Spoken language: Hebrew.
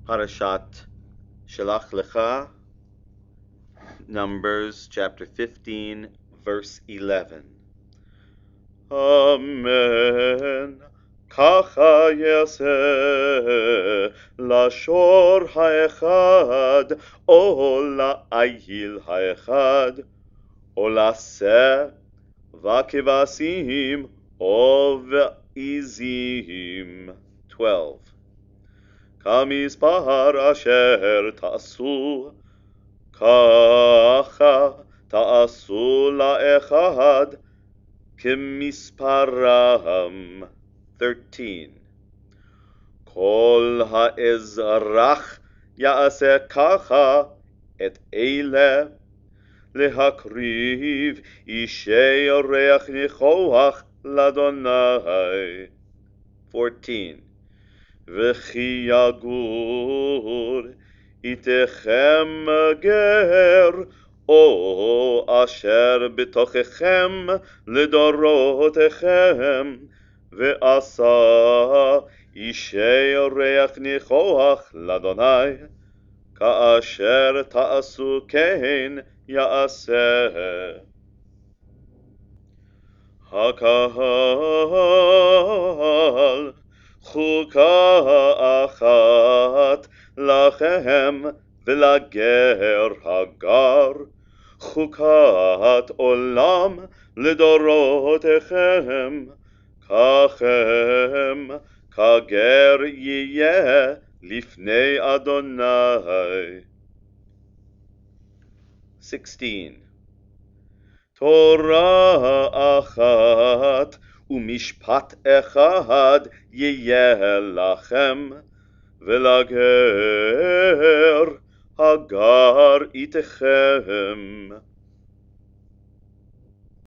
Parashat Shelach Lecha, Numbers chapter 15, verse 11. Amen. Kacha yaseh lashor haechad, o la'ayil haechad, o la'aseh v'kevasim, o v'izim. 12. כמספר אשר תעשו, ככה תעשו לאחד כמספרם. 13. כל האזרח יעשה ככה את אלה, להקריב אישי ירח ניחוח לאדוני. 14. וכי יגור איתכם גר, או אשר בתוככם לדורותיכם, ועשה אישי ריח ניחוח לאדוני, כאשר תעשו כן יעשה. הקהל חוקה אחת לכם ולגר הגר, חוקת עולם לדורותיכם, ככם כגר יהיה לפני אדוני. 16. תורה אחת ומשפט אחד יהיה לכם, ולגר הגר איתכם.